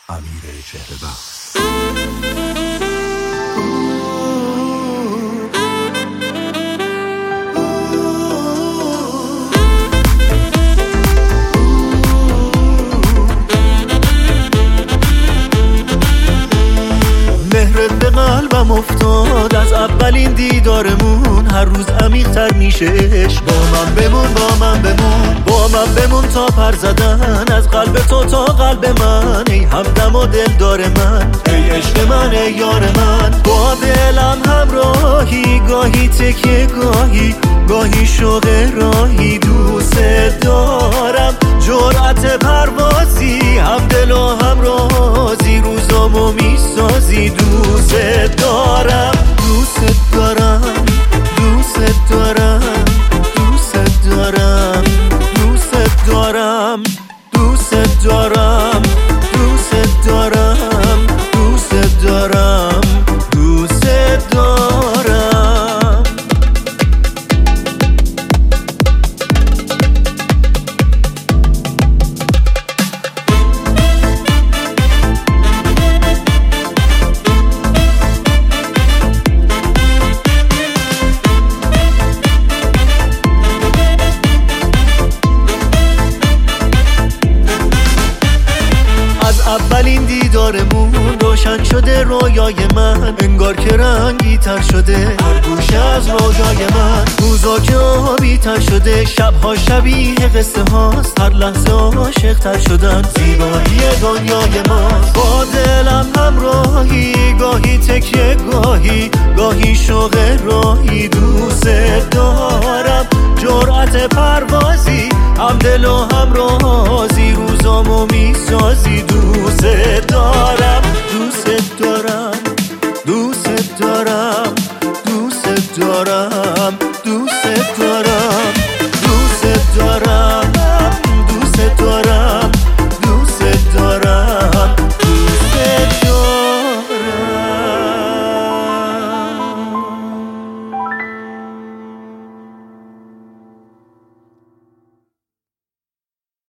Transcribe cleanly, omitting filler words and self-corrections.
امیر چهره‌بخش. مهرت به قلبم افتاد از اولین دیدارمون، هر روز عمیق‌تر میشه عشق. با من بمون با من بمون تا پر زدن از قلب تو تا قلب من، ای همدم و دلدار من، ای عشق من، ای یار من. با دلم همراهی، گاهی تکیه گاهی شوق راهی. دوست دارم جرأت پروازی، هم دل و هم رازی، روزامو میسازی. دوست دارم دوست دارم دوست دارم دوست دارم دوست دارم دوست دارم دوست دارم دوست دارم دوست دارم. اولین دیدارمون روشن شده رویای من، انگار که رنگی تر شده هر گوشه از رویای من. روزا که آبی تر شده، شبها شبیه قصه هاست، هر لحظه عاشق تر شدن، زیبایی دنیای ماست. با دلم همراهی، گاهی تکیه گاهی شوق راهی. دوست دارم جرأت پروازی، هم دل و هم رازی، روزامو میسازی. دوست دارم دوست دارم دوست دارم دوست دارم دوست